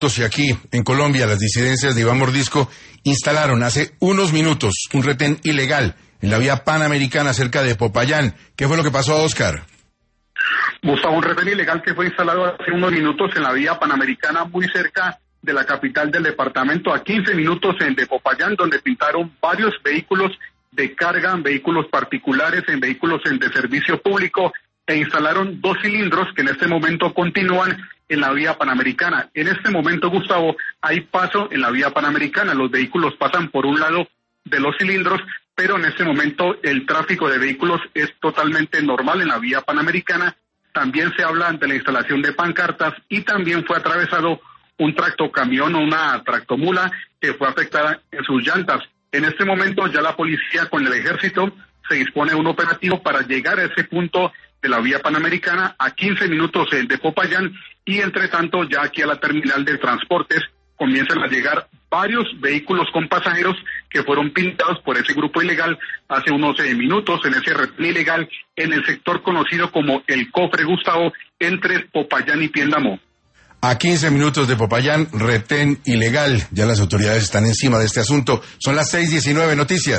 Y aquí, en Colombia, las disidencias de Iván Mordisco instalaron hace unos minutos un retén ilegal en la vía Panamericana cerca de Popayán. ¿Qué fue lo que pasó, Oscar? Gustavo, un retén ilegal que fue instalado hace unos minutos en la vía Panamericana muy cerca de la capital del departamento, a 15 minutos de Popayán, donde pintaron varios vehículos de carga, vehículos particulares, en vehículos de servicio público, e instalaron 2 cilindros que en este momento continúan en la vía Panamericana. En este momento, Gustavo, hay paso en la vía Panamericana, los vehículos pasan por un lado de los cilindros, pero en este momento el tráfico de vehículos es totalmente normal en la vía Panamericana. También se habla de la instalación de pancartas y también fue atravesado un tractocamión o una tractomula que fue afectada en sus llantas. En este momento ya la policía con el ejército se dispone de un operativo para llegar a ese punto de la vía Panamericana a 15 minutos de Popayán, y entre tanto ya aquí a la terminal de transportes comienzan a llegar varios vehículos con pasajeros que fueron pintados por ese grupo ilegal hace unos minutos en ese retén ilegal en el sector conocido como El Cofre, Gustavo, entre Popayán y Piendamó. A 15 minutos de Popayán, retén ilegal. Ya las autoridades están encima de este asunto. Son las 6:19 noticias.